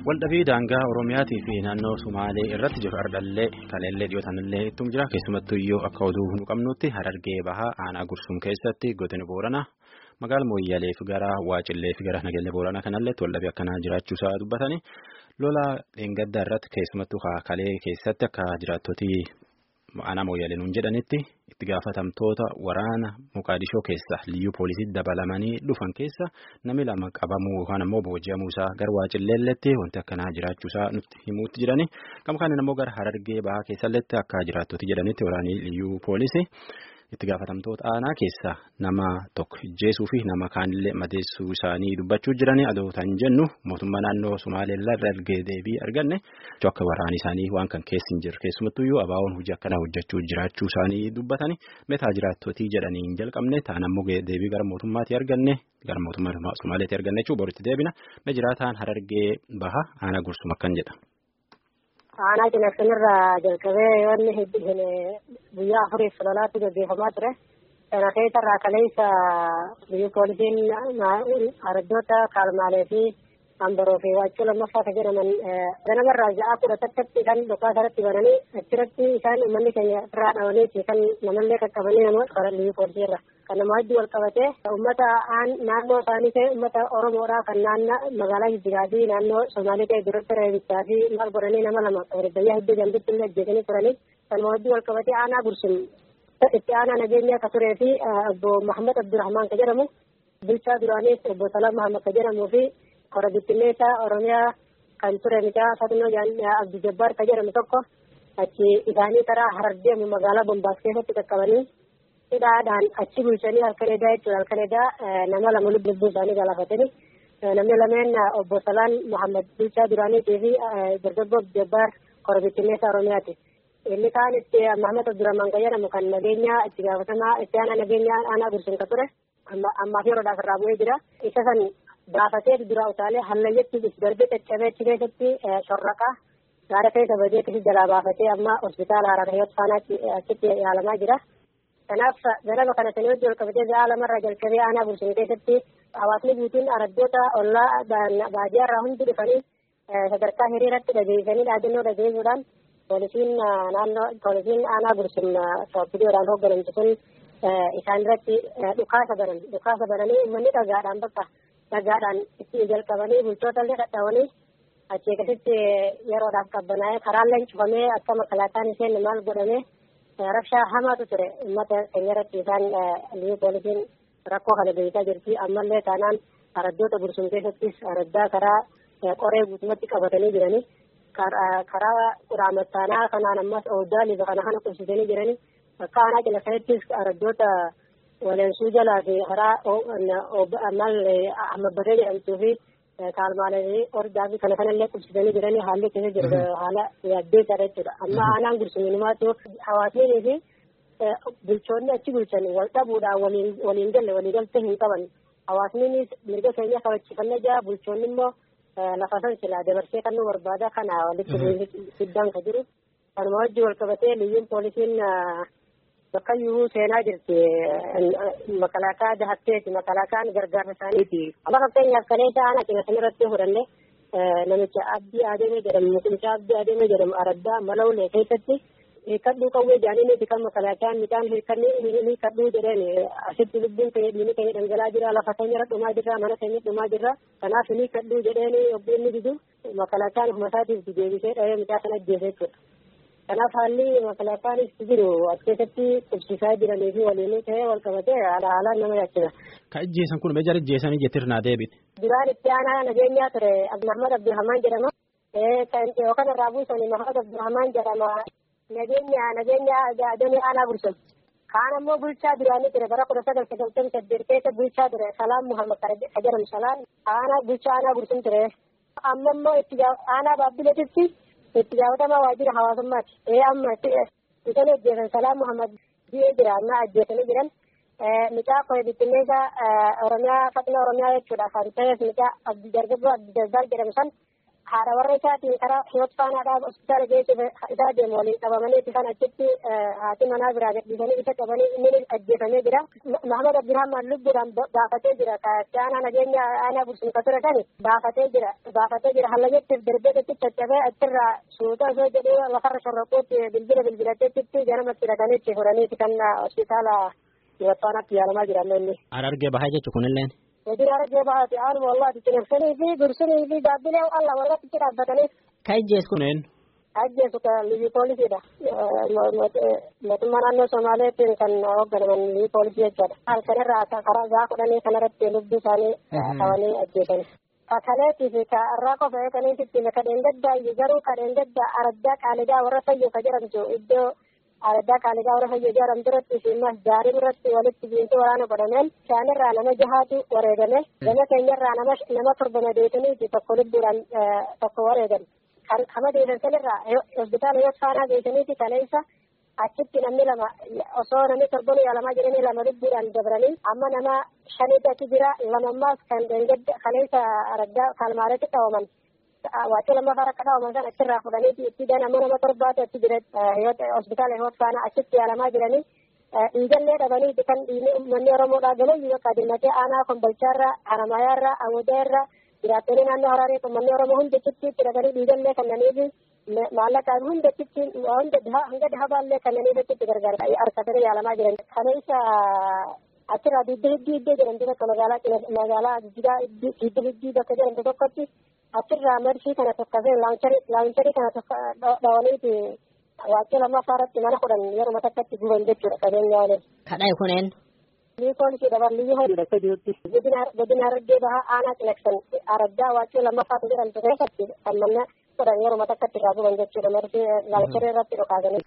Waldhabii daangaa Oromiyaatii fi naannoo Sumaalee irratti jiru ardallee kaleellee dhiyootanillee ittum jira. Keessumattuu iyyuu akka oduu nu qabnutti Harargee Bahaa aanaa Gursum keessatti godina Booranaa magaalaa Mooyyalee fi gara Waacillee fi gara Nageellee Booranaa kanalleetti waldhabii akkanaa jiraachuusaa dubbatanii lola dheengaddaa irratti keessumattuu kalee keessatti akka jiraattoti aanaa Mooyyalee nuun jedhanitti itti gaafatamtoota waraana Moqaadishoo keessa liyyuu poolisii dabalamanii dhufan keessa namni lama qabamuu yookaan ammoo booji'amuu isaa gara Waacilleelleetti wanti akkanaa jiraachuusaa nutti himuutti jirani. Kam kaaniin ammoo gara Harargee Bahaa keessalleetti akka jiraattoti jedhanitti waraanni liyyuu poolisii itti gaafatamtoota aanaa keessa nama tokko ijjeesuu fi nama kaanillee madeessuu isaanii dubbachuu jiranii adootan jennu mootummaa naannoo Sumaaleellaa irra ergee deebii arganne akka waraanii isaanii waan kan keessi hin jirre keessumattuyyuu abaawoon hojii akkanaa hojjechuu jiraachuu isaanii dubbatanii meetaa jiraattotii jedhanii hin jalqabne ta'an ammoo deebii gara mootummaatii arganne gara mootummaa Sumaaleetii arganne jechuun boritti deebina me jiraataan Harargee Bahaa aanaa Gursum akkan jedha. Aanaa Cinaaqsanirraa jalqabee yoonni guyyaa afuriif lolaatti gaggeeffamaa ture. Kana keessarraa kaleessa liyyuu poolisiin araddoota Kaalmaalee fi Ambaroo fi Waachuu lammaffaa kan jedhaman ganamarraa ja'a 11tti kan dhukaasa irratti bananii achirratti isaan uummanni keenya irraa dhawanii kan namallee qaqqabanii nama liyyuu poolisii irra. Kan nama hedduu wal qabatee uummata naannoo isaanii ta'e uummata Oromoodhaa kan magaalaa Jijjigaa fi naannoo Somaalee ta'e duratti reebichaa fi maal godhanii nama lama biyya hedduu jambitti illee ajjeesanii turanii kan nama hedduu wal qabatee aanaa Gursum itti aanaa nageenyaa kan turee fi obbo Mahammad Abdurrahmaan kan jedhamu bulchaa duraaniis obbo Salaam Mahammad kan jedhamuu fi kora bittinneessaa Oromiyaa kan ture mucaa Fatinoo Abdi Jabbaar kan jedhamu tokko achi isaanii karaa Harar deemu magaalaa Bombaas keessatti qaqqabanii hidhaadhaan achi bulchanii halkan edaa jechuudha. Halkan edaa nama lama lubbuu isaanii galaafatanii namni lameen obbo Salaan Muhammad bulchaa duraaniitii fi dargaggoo Abdi Jabbaar kora bittinneessaa Oromiyaati. Inni kaan itti Mahammad Abdurrahmaan kan jedhamu kan nageenyaa itti gaafatamaa itti aanaa nageenyaa aanaa Gursum kan ture ammaaf yeroodhaaf irraa bu'ee jira. Isa san gaafatee dura utaalee hallayyetti darbee caccabee achi keessatti shorraqaa gaara keessa badeetti jalaa baafatee amma hospitaala Harargee Faanaatti achitti yaalamaa jira. Kanaaf ganama kana sanii wajjin wal qabatee sa'a lamarraa jalqabee aanaa Gursum keessatti hawaasni guutuun araddoota ollaa baadiyyaarraa hundi dhufanii sadarkaa hiriiratti dhageessanii dhaadannoo dhageessuudhaan poolisiin aanaa Gursum viidiyoodhaan hoogganamtu sun isaan irratti dhukaasa bananii uummanni dhagaadhaan itti jalqabanii bultoota illee dhadhaawanii achii akkasitti yeroodhaaf qabbanaa'ee karaallee cufamee akka makalaataan isheen maal godhamee rabshaa hamaatu ture uummata keenya irratti isaan liyyuu poolisiin rakkoo kana beekaa jirti. Ammallee taanaan araddoota Gursum keessattis araddaa karaa qoree guutumatti qabatanii jiranii karaa Quraamattaanaa kanaan ammas Ooddaa Liba kana qubsisanii jiranii akka aanaa Cinaaqsanittis araddoota Waleensuu jalaa fi karaa Ahmad jedhamtuu fi Kaalmaalee Ordaa fi kanallee qubsisanii jiranii haalli keessa jiru haala yaaddeessaadha jechuudha. Amma aanaan Gursuminumaatu hawaasnii fi bulchoonni achi bulchan wal dhabuudhaan waliin galle waliigaltee hin qaban. Hawaasniinis mirga keenya kabachiifannee jira bulchoonni immoo lafa san silaa dabarsee kan nu barbaada kana walitti fiddaan kan jiru. Kanuma wajjin wal qabatee liyyuun poolisiin bakka iyyuu seenaa jirti makalaakaa dahatteeti makalaakaan gargaarsa isaaniiti. Amma fakkeenyaaf kaleessa aanaa Cinaaqsan irratti fudhanne namicha Abdii Adeemee jedhamu mucaa Abdii Adeemee jedhamu araddaa Malawulee keessatti hiikkadhuu qawwee jaaniiniiti kan makalaakaan midhaan hiikkadhuu jedheen asitti lubbuun keenya dhiigni keenya dhangala'aa jira lafa keenya irra dhumaa jirra mana keenya dhumaa jirra kanaaf hiikkadhuu jedheen obboonni didu makalaakaan ofuma isaatiif deebisee dhahee mucaa sana ajjeesee jechuudha. Kanaaf haalli makalaakaan jiru as keessatti qubsiisaa jiranii fi waliin ta'ee wal qabatee haalaan nama yaachisa. Ka ajjeesan kun meeshaa ajjeesanii jettirnaa deebite. Duraan itti aanaa nageenyaa ture Mahammad Abdurrahmaan jedhama. Yookaan irraa buusanii Mahammad Abdurrahmaan jedhama. Nageenya adamee aanaa Gursum. Kaan ammoo bulchaa duraanii ture bara 1998 keessa bulchaa ture Salaam Muhammad kan jedhamu Salaam bulchaa aanaa Gursum ture. Amma immoo itti aanaa Baabbileetitti itti gaafatamaa waajjira hawaasummaati. Amma isaan ajjeesan Salaam Muhammad biyya jira amma ajjeesanii jiran mucaa kora bittinneessaa Oromiyaa Fatinoo Oromiyaa jechuudha kan ta'eef mucaa dargaggoo Abdi Jabbaar jedhamu san haadha warra isaatiin karaa hiyoot faanaadhaa hospitaala geessuuf isaa deemu waliin qabamanii itti kan achitti haati manaa biraa gadhiisanii isa qabanii inni ajjeefamee jira. Mahamad Abdirahmaan lubbuudhaan baafatee jira. Aanaa nageenya aanaa Gursum ture kan baafatee jira. Hallanyattiif darbeetti caccabee achirraa suuta osoo jedhee lafarra shorroquutti bilbilateetti ganamatti dhaqanii itti fudhaniiti kan hospitaala hiyoot faanaatti yaalamaa jiran inni. Harargee bahaa jechuun kunilleen. Wajjin Harargee bahaati aanuma wallaati cinarsanii fi Gursumii fi gaabbilee alla warratti dhaabbatanii. Ka ajjeesu kuneen. Ajjeesu kan liyyuu poolisiidha. Mootummaa naannoo Somaaleetiin kan hoogganaman liyyuu poolisii jechuudha. Halkanirraa karaa gaafa kudhanii kanarratti lubbuu isaanii qabanii ajjeesani. Kaleetii fi irraa qofa eeganiititti kadheen gaddaa garuu kadheen gaddaa araddaa qaaligaa warra fayyoo ka jedhamtu iddoo araddaa qaaligaa warra fayyoo jedhamtu irratti fi masjaarii irratti walitti biintuu waraana godhameen isaanirraa nama jahaatu wareegame gama keenyarraa nama torba madeetaniiti tokko lubbuudhaan tokko wareegan. Kama deesan sanirraa hospitaala hiyoot faanaa geessaniiti kaleessa achitti namni lama osoo namni torban yaalamaa jiranii lama lubbuudhaan dabranii amma nama shaniitu achi jira lamammaas kan kaleessa araddaa kaalmaareetti qabaman waacii lammaffaa akka qabaman san achirraa fudhaniiti itti ammoo nama torbaatu achi jira hospitaala hiyoot faanaa achitti yaalamaa jiranii dhiigallee dhabaniiti kan dhiigni uummanni Oromoodhaa galayyuu akka dirmatee aanaa Kombolchaarraa Haramayaarraa Awodaarraa jiraattonni naannoo Hararee uummanni Oromoo hundi achitti dhaqanii dhiigallee kannaniifi maallaqaan hunda achitti hanga dhahabaallee kannaniif achitti gargaara harkatanii yaalamaa jiran. Kaleessa achirraa didda hiddii jedhamtu tokko magaalaa didda hiddii bakka jedhamtu tokkotti achirraa marshii kana tokkofee laawuncharii kana tokko dhawaniiti waacii lammaffaa irratti mana kudhan yeroo takkatti guban jechuudha qabeenya waliin. Kadhaa kuneen. Liyyuu poolisii dabalii hodhudha jirutti godina Harargee bahaa aanaa Cinaksan araddaa waacii lammaffaatu jedhamtu keessatti kan manna kudhan yeroo takkatti irraa guban jechuudha marshii laawuncharii irratti dhokaasanii.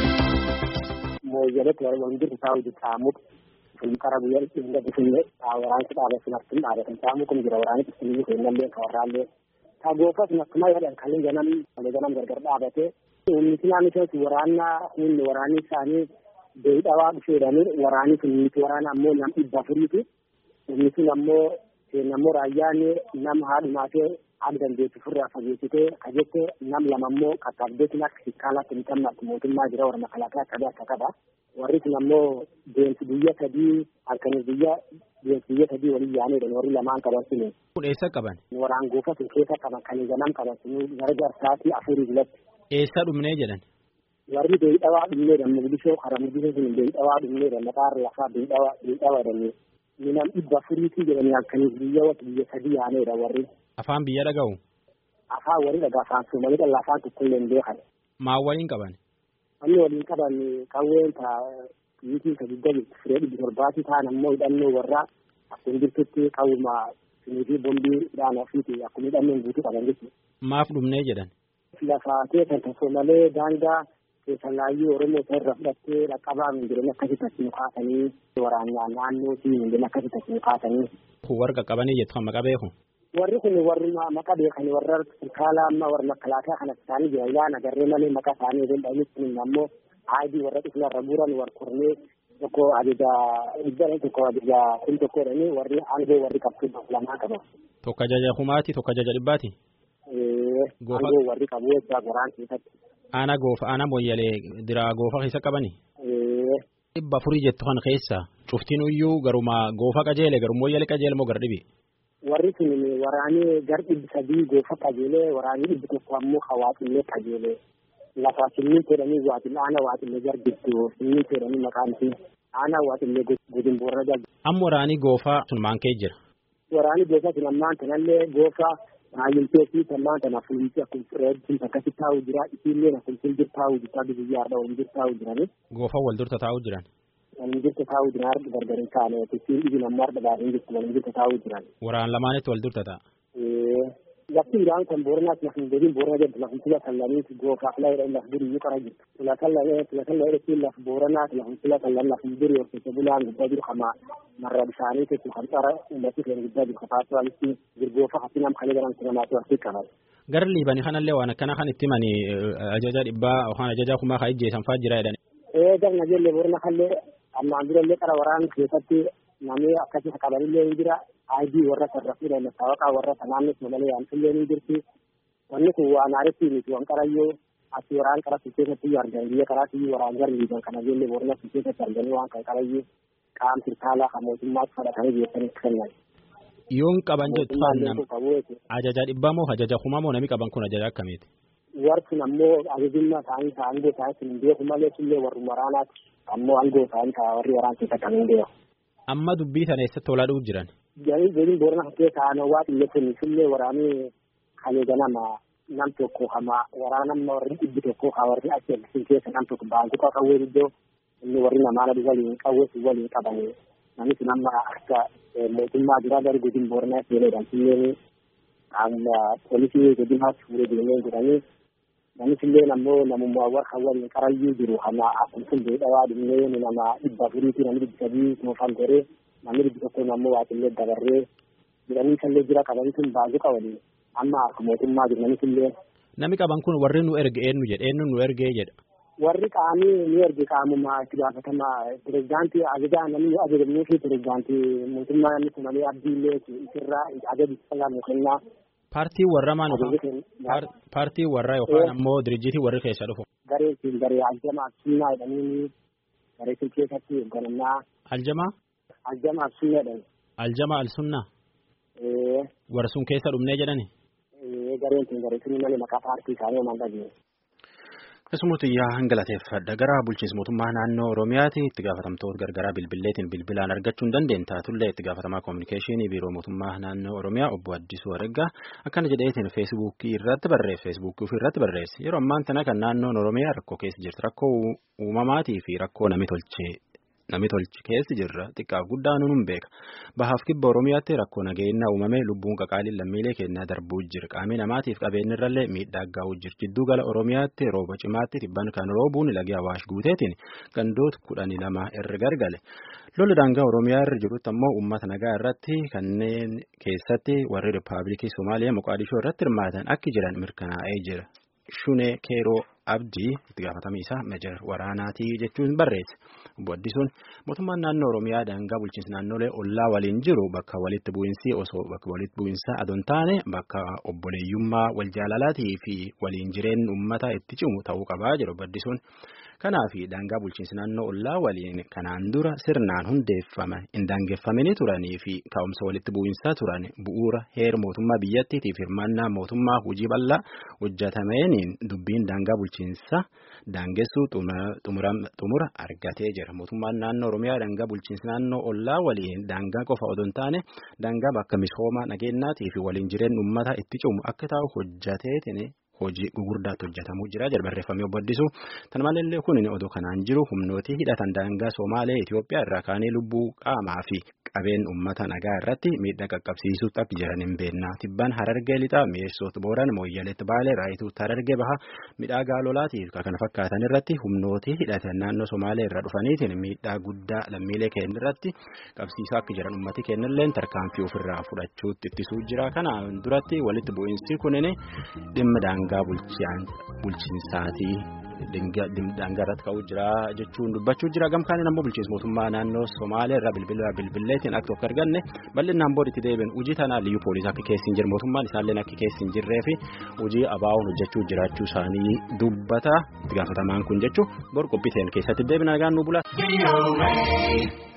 Mooyyaleetti wanti isaa hojii xaamuudha. Filqara biyya inda bifinne waraansi dhaabbatun akkuma dhaabatan xaamuu kun jira waraanni bifinne kennallee ka warraallee. Tagoofas akkuma jedhan kan ganam gargar dhaabate. Uummatni naannoo waraanaa humni waraanni isaanii beeyidhawaa dhufeedhanii waraanni sun waraana ammoo nam dhibba afuriiti. Inni sun ammoo raayyaan nam haadhumaatee haadha dandeettii furraa fageessitee kajette nam lama ammoo qaqqabdeetiin akka shikkaalaatti hin qabne mootummaa jira warra makalaakaa akka qaba. Warri sun ammoo deemsi biyya sadii halkanii biyya sadii waliin yaa'aniidha warri lamaan qabatini. Eessa qaban? Waraan goofa sun keessa qaban kan ganam qabatini gara jarsaatii afurii bilatti. Eessa dhumnee jedhan? Warri beeyidhawaa dhumneedha Mogadishoo hara Mogadishoo sun beeyidhawaa dhumneedha maqaarra lafaa beeyidhawaa dhanii. Minam dhibba afuriitii jedhanii halkanii biyya sadii yaa'aniidha warri. Afaan biyya dhaga'u? Afaan warri dhagaa afaan Soomaalii dhala afaan tokkollee hin beekan. Maal waliin qaban? Wanni waliin qaban qawween biyyitiin ka guddaa jirtu firee dhibbi torbaatii ta'an ammoo hidhannoo warraa akkuma jirtutti qawwuma simiitii bombii dhaana ofiiti akkuma hidhannoon guutuu qaban jechuudha. Maaf dhumnee jedhan? Lafaatee kan Soomalee daangaa keessan laayyuu Oromoo isa irra fudhattee dhaqqabaa minjireenya akkasitti achi nu kaasanii waraanaan naannootii minjireenya akkasitti achi nu kaasanii. Warra qaqqabanii jettu kan maqaa beeku? Warri kun warri maqaa beekan warra Sirkaala amma warra makalaakaa kan isaanii jira ilaan agarree malee maqaa isaanii eegalanii ammoo aadii warra dhufnarra buuran warra kurnee tokko ajaja kun tokkodhanii warri aangoo warri qabtuu lamaa qaba. Tokko ajaja kumaati tokko ajaja dhibbaati? Aangoo warri qabu jechuudha goraan keessatti. Aanaa mooyyalee diraa goofa keessa qabani? Dhibba afurii jettu kan keessa cuftiin iyyuu garuma goofa qajeele garum mooyyalee qajeele moo gara dhibi? Warri sun waraanii gar dhibbi sadii goofa qajeelee waraanii dhibbi tokko ammoo hawaaxillee qajeelee lafa sinniin jedhanii aanaa waaxillee gar jirtu sinniin jedhanii maqaan isii aanaa waaxillee godin boorra jalti. Amma waraanii goofaa sun maankee jira? Waraanii goofaa sun ammaan tanallee goofaa baay'intee fi tammaan tanaaf fuulumti akkuma fireetti akkasitti taa'uu jira isiillee akkuma fuuldura taa'uu jirta biyyaadha waliin jirta taa'uu jirani. Goofaa wal durta taa'uu jiran? Waliin jirta taa'uu jiran harki gargar hin taane isiin dhibin ammoo harka baadhii jirtu waliin jirta taa'uu jiran. Waraan lamaanitti wal durta ta'a? Lafti biraan kan Booranaatti lafti gadiin Boorana jedhu lafti sila kallaniiti goofaaf laayidha lafti durii iyyuu qara jirtu. Sila kallanee lafti Booranaatti lafti sila kallan lafti durii horsiise bulaan guddaa jiru kama marra bishaanii keessu kan xara uummatni keenya guddaa jiru kafaatu walitti jirgoofa hatti nam kalee garan sinamaatu walitti qaban. Gara liibanii kanallee waan akkana kan itti mani ajaja dhibbaa yookaan ajaja kumaa kan ijjeessan fa'aa jira jedhani. Garna jeellee Boorana kallee ammaan durallee qara waraan keessatti namni akkasii qabanillee ni jira. Aadii warra sarrafuudha masaawaqaa warra naannoo Soomalee yaa'anillee ni jirti. wanni kun waan aaritti miti waan qarayyoo ati waraan qara keessatti argan biyya karaatti waraan garri kana jeellee Boorana keessatti arganii waan kan qarayyoo qaam tirtaala mootummaa fudhatanii geessanii kennan. Yoon qaban jettu ajaja dhibbaa moo ajaja kumaa moo namni qaban kun ajaja akkamiiti? Warri ammoo ajajummaa ta'anii aangoo ta'anii hin beeku malee illee warri waraanaati ammoo aangoo ta'anii warri waraan keessatti kan hin beeku. Amma dubbii sana eessatti olaa dhufu jiran? Jariin Boorana keessa aanawaa xiyyeeffannoo illee waraanee kalee ganama nam tokko hama waraanamma warri dhibbi tokko haa warri achi keessa nam tokko baankuqa qawwee iddoo inni warri namaana waliin qawwee waliin qabanii namni sun amma akka mootummaa duraa gadi godin Booranaa seenedhaan silleen amma poolisii godinaa fuudhee deemee jedhanii namni silleen ammoo namummaa warra waliin qarayyuu jiru hama akkuma beedhawaa dhimnee nama dhibba afuriitii namni dhibbi sadii moofaan goree namni dhibbi tokko ammoo waaqillee dabarree jedhanii sallee jira qabanii sun baankuqa waliin. Amma akka mootummaa jiranii illee. Namni qaban kun warri nu erge eenyu jedha eenyu nu ergee jedha. Warri qaamii ni erge qaamuma itti gaafatamaa pirezidaantii ajajaa namni ajajamnee fi pirezidaantii mootummaa namni kun malee abdiillee isirraa ajaji sallaan nu kennaa. Paartii warra maal yookaan paartii warra yookaan ammoo diriijitii warri keessa dhufu. Garee aljamaa absunnaa jedhanii garee sun keessatti hoogganannaa. Aljamaa? Aljamaa absunnaa jedhani. Aljamaa alsunnaa? Warra sun keessa dhumnee jedhani? Gareen sun malee maqaa paartii isaanii homaan dhageenya. Keessumattuu yaa galateeffadha gara bulchiinsa mootummaa naannoo Oromiyaatti itti gaafatamtoota gargaraa bilbileetiin bilbilaan argachuu hin dandeenye taatullee itti gaafatamaa koominikeeshinii biiroo mootummaa naannoo Oromiyaa obbo Addisuu Araggaa akkana jedheetiin feesbuukii irratti barreesse yeroo ammaan tana kan naannoon Oromiyaa rakkoo keessa jirti rakkoo uumamaatii fi rakkoo namni tolche keessa jirra xiqqaaf guddaa nuun beeka bahaaf kibba Oromiyaatti rakkoo nageenyaa uumamee lubbuun qaqaaliin lammiilee keenyaa darbuu jira qaamii namaatiif qabeenyirrallee miidhaa ga'uu jira jidduu gala Oromiyaatti rooba cimaatti tibban kan roobuun lagi Awaash guuteetiin gandoota 12 irra gargale lolli daangaa Oromiyaa irra jirutti ammoo uummata nagaa irratti kanneen keessatti warri Rippaabilikii Somaaliyaa Moqaadishoo irratti hirmaatan akka jiran mirkanaa'ee jira. Shunee Keeroo Abdii itti gaafatamii isaa meejar waraanaatii jechuun barreesse. Obbo Addisuun mootummaan naannoo Oromiyaa daangaa bulchiinsa naannolee ollaa waliin jiru bakka walitti bu'iinsi osoo bakka walitti bu'iinsa adoon taane bakka obboleeyyummaa wal jaalalaatii fi waliin jireenyi uummataa itti cimu ta'uu qabaa jedhu Obbo Addisuun. Kanaaf daangaa bulchiinsa naannoo ollaa waliin kanaan dura sirnaan hundeeffaman hin daangeffamanii turanii fi ka'umsa walitti bu'iinsaa turan bu'uura heera mootummaa biyyattiitiif hirmaannaa mootummaa hojii bal'aa hojjetameeniin dubbiin daangaa bulchiinsa daangessuu xumura argatee jira. Mootummaan naannoo Oromiyaa daangaa bulchiinsa naannoo ollaa waliin daangaa qofa odoo hin taane daangaa bakka misooma nageenyaatii fi waliin jireenya uummataa itti cimu akka ta'u hojjeteetiin hojii gugurdaatti hojjetamuu jira jedha barreeffamee Obbo Addisuu. Tan malee kun odoo kanaan jiru humnooti hidhatan daangaa Somaalee Itoophiyaa irraa kaanee lubbuu qaamaa fi qabeen uummata nagaa irratti miidhaa qaqqabsiisuutti akka jiran hin beekna. Tibbaan Harargee lixaa mi'eessota Booran Mooyyaleetti Baalee Raayituutti Harargee baha midhaa gaalolaatii fi kana fakkaatan irratti humnooti hidhatan naannoo Somaalee irraa dhufaniitiin miidhaa guddaa lammiilee keenya irratti qabsiisaa akka jiran uummati keenyallee tarkaanfii ofirraa fudhachuutti ittisuu jira. Kanaan duratti walitti bu'iinsi kunin dhimma daangaa bulchiinsaatii daangaa irratti ka'uu jira jechuun dubbachuu jira. Gamkaan ammoo bulchiinsa mootummaa naannoo Somaalee irraa bilbileetiin akka tokko arganne bal'inaan booditti deebiin hojii tanaa liyyuu poolisii akka keessa hin jirre mootummaan isaallee akka keessa hin jirree fi hojii abaa'uun hojjechuu jiraachuu isaanii dubbata itti gaafatamaan kun jechuu bor qophiiteen keessatti deebina nagaan nu bula.